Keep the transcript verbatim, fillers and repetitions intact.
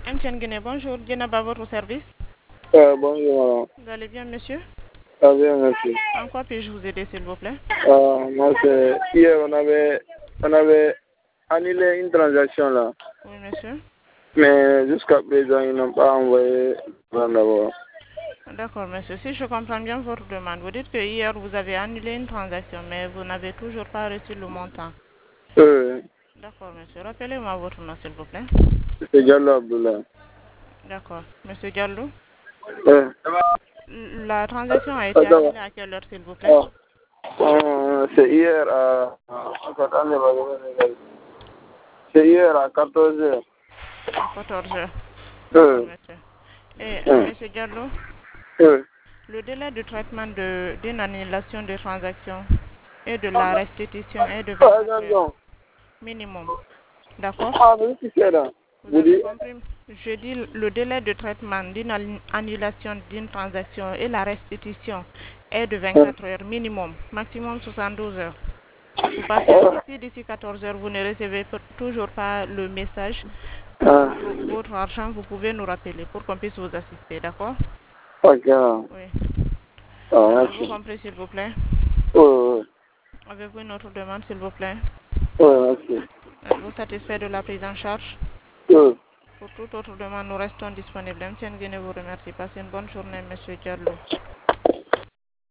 Etienne Guinée, bonjour. Djenaba à votre service. Euh, bonjour. Vous allez bien, monsieur? Ah, bien, merci. En quoi puis-je vous aider, s'il vous plaît? Euh, moi, c'est... Hier, on avait, on avait annulé une transaction là. Oui, monsieur. Mais jusqu'à présent, ils n'ont pas envoyé d'abord. D'accord, monsieur. Si je comprends bien votre demande, vous dites que hier, vous avez annulé une transaction, mais vous n'avez toujours pas reçu le montant. Oui. D'accord, monsieur. Rappelez-moi votre nom, s'il vous plaît. C'est Diallo Abdullah. D'accord. Monsieur Diallo, Oui. la transaction a été annulée à quelle heure, s'il vous plaît? Oh. Euh, c'est hier à... Attendez, c'est hier à quatorze heures. À quatorze heures. D'accord, Oui. monsieur. Et, Oui. monsieur Diallo, Oui. le délai de traitement de- d'une annulation de transaction et de la restitution est de vingt-quatre heures minimum. D'accord? Ah, mais c'est ça là. Vous Vous avez dites? compris? Je dis le délai de traitement d'une an- annulation d'une transaction et la restitution est de vingt-quatre heures minimum, maximum soixante-douze heures. Vous patientez, si d'ici quatorze heures vous ne recevez p- toujours pas le message pour Ah. votre, votre argent, vous pouvez nous rappeler pour qu'on puisse vous assister, d'accord? Ok. Oui. Ah, Avez-vous merci. compris, s'il vous plaît? Oui, oui. Avez-vous une autre demande, s'il vous plaît? Oui, merci. Êtes-vous satisfait de la prise en charge? Oui. Pour toute autre demande, nous restons disponibles. M. Nguyen vous remercie. Passez une bonne journée, monsieur Diallo.